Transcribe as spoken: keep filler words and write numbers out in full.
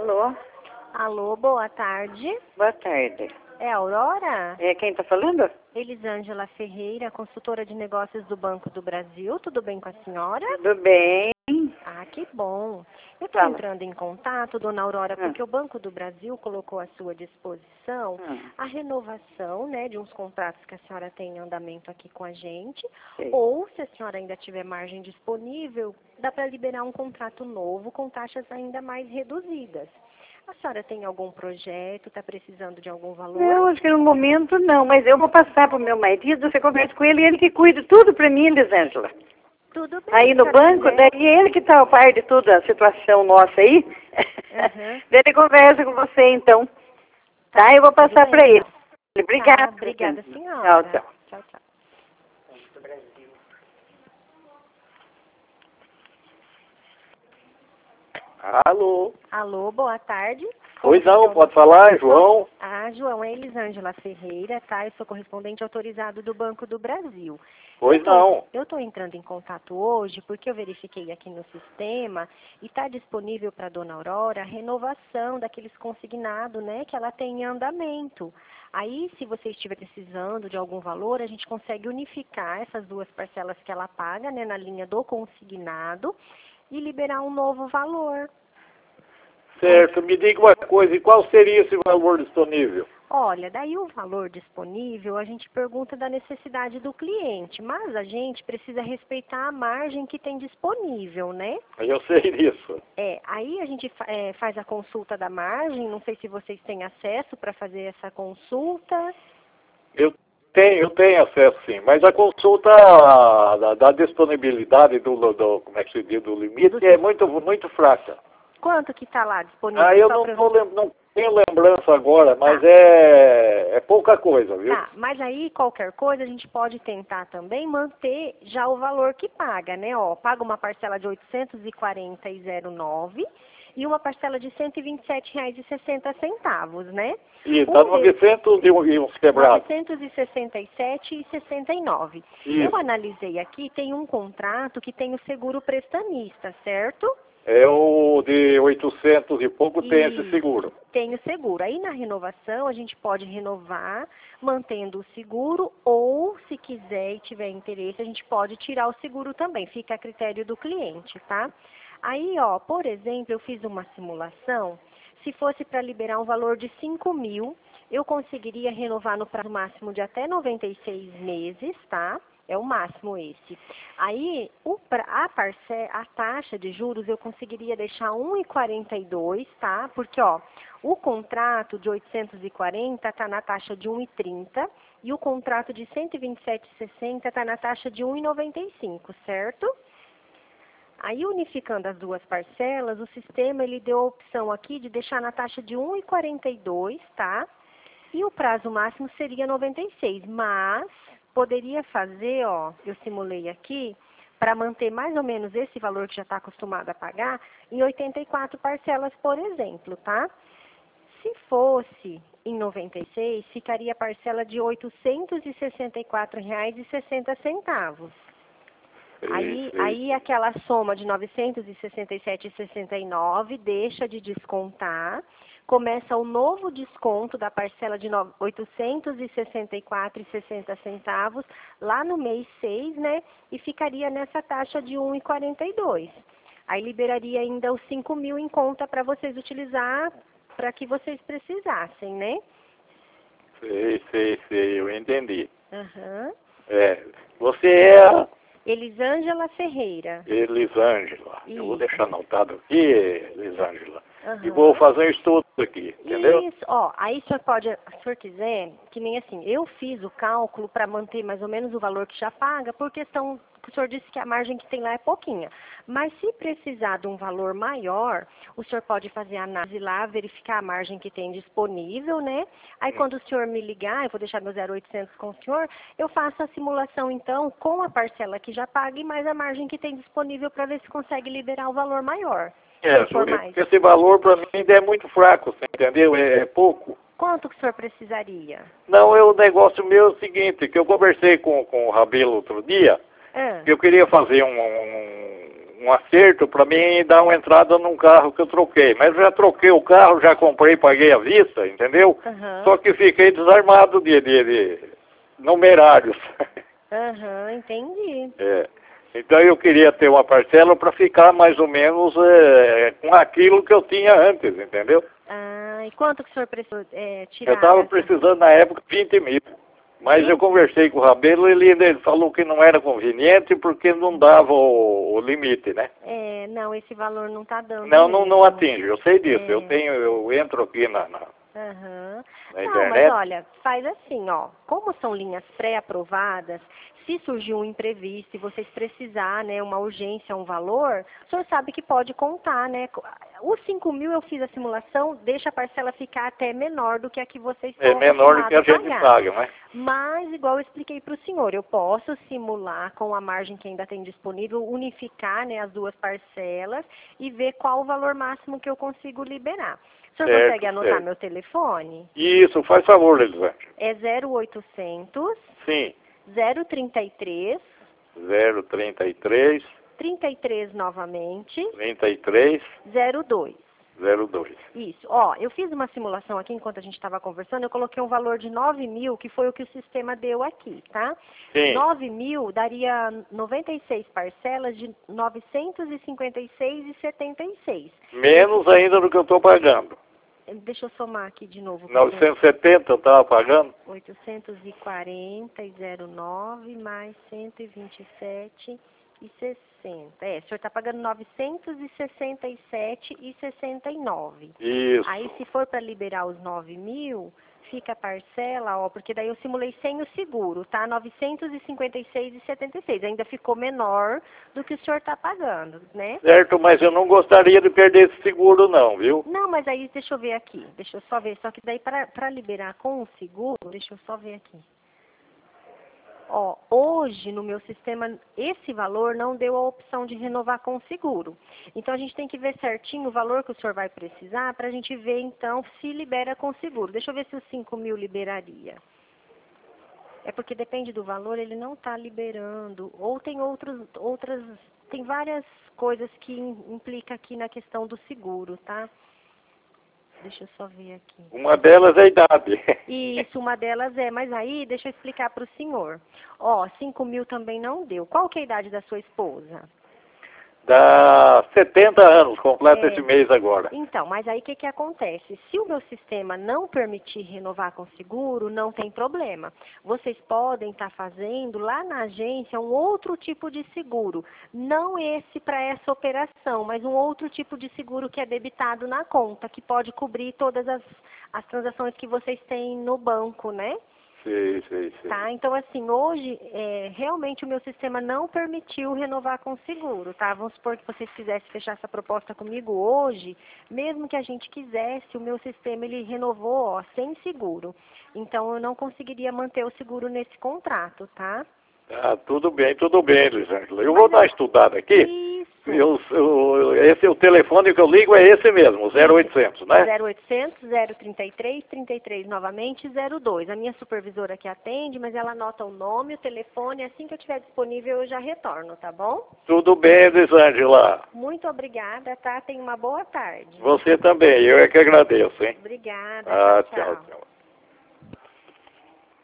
Alô? Alô, boa tarde. Boa tarde. É a Aurora? É quem tá falando? Elisângela Ferreira, consultora de negócios do Banco do Brasil. Tudo bem com a senhora? Tudo bem? Ah, que bom. Eu estou Fala. entrando em contato, dona Aurora, Hum. porque o Banco do Brasil colocou à sua disposição Hum. a renovação, né, de uns contratos que a senhora tem em andamento aqui com a gente. Sei. Ou, se a senhora ainda tiver margem disponível, dá para liberar um contrato novo com taxas ainda mais reduzidas. A senhora tem algum projeto, está precisando de algum valor? Não, acho que no momento não, mas eu vou passar pro meu marido, você conversa com ele, ele que cuida tudo pra mim, Elisângela. Tudo bem. Aí se a no senhora banco, quiser. daí ele que tá ao par de toda a situação nossa aí. Uhum. Daí ele conversa com você então. Tá? Eu vou Tudo passar bem, pra ele. então. Obrigada. Tá, obrigada, senhora. Tchau, tchau. Tchau, tchau. Alô? Alô, boa tarde. Pois Como não, que é o- pode falar, João? Ah, João, é Elisângela Ferreira, tá? Eu sou correspondente autorizado do Banco do Brasil. Pois eu tô, não. Eu estou entrando em contato hoje porque eu verifiquei aqui no sistema e está disponível para a dona Aurora a renovação daqueles consignados, né, que ela tem em andamento. Aí, se você estiver precisando de algum valor, a gente consegue unificar essas duas parcelas que ela paga, né, na linha do consignado e liberar um novo valor. Certo, me diga uma coisa, e qual seria esse valor disponível? Olha, daí o valor disponível, a gente pergunta da necessidade do cliente, mas a gente precisa respeitar a margem que tem disponível, né? Eu sei disso. É, aí a gente fa- é, faz a consulta da margem, não sei se vocês têm acesso para fazer essa consulta. Eu tenho, eu tenho acesso sim, mas a consulta da, da disponibilidade do, do, como é que se diz, do limite Do- é muito, muito fraca. Quanto que está lá disponível? Ah, eu Só não, pra- tô lem- não tenho lembrança agora, mas Tá. é, é pouca coisa, viu? Tá, mas aí qualquer coisa a gente pode tentar também manter já o valor que paga, né? Ó, paga uma parcela de oitocentos e quarenta e zero nove e uma parcela de cento e vinte e sete reais e sessenta centavos, né? E tá Um de- novecentos e um- e uns quebrados. novecentos e sessenta e sete reais e sessenta e nove centavos. Isso. Eu analisei aqui, tem um contrato que tem o seguro prestanista, certo? É o de oitocentos e pouco tem esse Isso, seguro. tem o seguro. Aí na renovação a gente pode renovar mantendo o seguro ou, se quiser e tiver interesse, a gente pode tirar o seguro também. Fica a critério do cliente, tá? Aí, ó, por exemplo, eu fiz uma simulação. Se fosse para liberar um valor de cinco mil, eu conseguiria renovar no prazo máximo de até noventa e seis meses, tá? É o máximo esse. Aí, o pra, a, parce, a taxa de juros eu conseguiria deixar um vírgula quarenta e dois, tá? Porque, ó, o contrato de oitocentos e quarenta está na taxa de um vírgula trinta e o contrato de cento e vinte e sete vírgula sessenta está na taxa de um vírgula noventa e cinco, certo? Aí, unificando as duas parcelas, o sistema ele deu a opção aqui de deixar na taxa de um vírgula quarenta e dois, tá? E o prazo máximo seria noventa e seis, mas poderia fazer, ó, eu simulei aqui, para manter mais ou menos esse valor que já está acostumado a pagar, em oitenta e quatro parcelas, por exemplo, tá? Se fosse em noventa e seis, ficaria a parcela de oitocentos e sessenta e quatro reais e sessenta centavos. Aí, Sei, sei. aí aquela soma de novecentos e sessenta e sete reais e sessenta e nove deixa de descontar, começa o novo desconto da parcela de no- oitocentos e sessenta e quatro reais e sessenta centavos lá no mês seis, né? E ficaria nessa taxa de um vírgula quarenta e dois. Aí liberaria ainda os cinco mil em conta para vocês utilizar para que vocês precisassem, né? Sei, sei, sei, eu entendi. Aham. É, você é a Elisângela Ferreira. Elisângela. Eu vou Isso. deixar anotado aqui, Elisângela. E Aham. vou fazer um estudo aqui, entendeu? Isso, ó, aí o senhor pode, se o senhor quiser, que nem assim, eu fiz o cálculo para manter mais ou menos o valor que já paga, por questão que o senhor disse que a margem que tem lá é pouquinha. Mas se precisar de um valor maior, o senhor pode fazer a análise lá, verificar a margem que tem disponível, né? Aí quando o senhor me ligar, eu vou deixar meu zero oitocentos com o senhor, eu faço a simulação então com a parcela que já paga e mais a margem que tem disponível para ver se consegue liberar o valor maior. É, Se for mais. esse valor para mim ainda é muito fraco, você entendeu? É, é pouco. Quanto que o senhor precisaria? Não, é o negócio meu é o seguinte, que eu conversei com, com o Rabelo outro dia, Ah, que eu queria fazer um, um, um acerto para mim dar uma entrada num carro que eu troquei. Mas eu já troquei o carro, já comprei, paguei à vista, entendeu? Aham. Só que fiquei desarmado de, de, de numerários. Aham, entendi. É. Então eu queria ter uma parcela para ficar mais ou menos é, com aquilo que eu tinha antes, entendeu? Ah, e quanto que o senhor precisou é, tirar? Eu estava essa- precisando na época vinte mil. Mas eu conversei com o Rabelo, ele, ele falou que não era conveniente porque não dava o, o limite, né? É, não, esse valor não tá dando Não, não, não mesmo. atinge, eu sei disso. É. Eu tenho, eu entro aqui na, na, Aham. na Não, internet. mas olha, faz assim, ó. Como são linhas pré-aprovadas, se surgir um imprevisto e vocês precisar, né, uma urgência, um valor, o senhor sabe que pode contar, né? Os cinco mil eu fiz a simulação, deixa a parcela ficar até menor do que a que vocês É estão menor do que a acostumados gente pagar. paga, né? Mas, igual eu expliquei para o senhor, eu posso simular com a margem que ainda tem disponível, unificar, né, as duas parcelas e ver qual o valor máximo que eu consigo liberar. O senhor Certo, consegue anotar certo. meu telefone? Isso, faz favor, Elisângela. É zero oitocentos, Sim, zero trinta e três, zero trinta e três, trinta e três novamente, trinta e três, zero dois. zero dois. Isso. Ó, eu fiz uma simulação aqui enquanto a gente estava conversando, eu coloquei um valor de nove mil, que foi o que o sistema deu aqui, tá? Sim. nove mil daria noventa e seis parcelas de novecentos e cinquenta e seis reais e setenta e seis. Menos ainda do que eu estou pagando. Deixa eu somar aqui de novo. novecentos e setenta eu estava pagando. oitocentos e quarenta e zero nove mais cento e vinte e sete e sessenta. É, o senhor está pagando novecentos e sessenta e sete e sessenta e nove. Isso. Aí, se for para liberar os nove mil, fica a parcela, ó, porque daí eu simulei sem o seguro, tá? novecentos e cinquenta e seis e setenta e seis. Ainda ficou menor do que o senhor está pagando, né? Certo, mas eu não gostaria de perder esse seguro não, viu? Não, mas aí deixa eu ver aqui. Deixa eu só ver. Só que daí para liberar com o seguro, deixa eu só ver aqui. Ó, hoje no meu sistema, esse valor não deu a opção de renovar com o seguro. Então a gente tem que ver certinho o valor que o senhor vai precisar para a gente ver então se libera com o seguro. Deixa eu ver se os cinco mil liberaria. É porque depende do valor, ele não está liberando. Ou tem outros, outras, tem várias coisas que implica aqui na questão do seguro, tá? Deixa eu só ver aqui. Uma delas é a idade. Isso, uma delas é. Mas aí, deixa eu explicar para o senhor. Ó, cinco mil também não deu. Qual que é a idade da sua esposa? Dá setenta anos, completa É. esse mês agora. Então, mas aí o que, que acontece? Se o meu sistema não permitir renovar com seguro, não tem problema. Vocês podem estar fazendo lá na agência um outro tipo de seguro. Não esse para essa operação, mas um outro tipo de seguro que é debitado na conta, que pode cobrir todas as, as transações que vocês têm no banco, né? Sim, sim, sim. Tá? Então, assim, hoje, é, realmente o meu sistema não permitiu renovar com seguro, tá? Vamos supor que vocês quisessem fechar essa proposta comigo hoje, mesmo que a gente quisesse, o meu sistema, ele renovou, ó, sem seguro. Então, eu não conseguiria manter o seguro nesse contrato, tá? Ah, tudo bem, tudo bem, Elisângela. Eu vou dar uma estudada aqui. Isso. Eu, eu, esse, o telefone que eu ligo é esse mesmo, zero oitocentos, né? zero oitocentos, zero trinta e três, trinta e três novamente, zero dois. A minha supervisora que atende, mas ela anota o nome, o telefone, assim que eu tiver disponível eu já retorno, tá bom? Tudo bem, Elisângela. Muito obrigada, tá? Tenha uma boa tarde. Você também, eu é que agradeço, hein? Obrigada. Ah, tchau, tchau, tchau.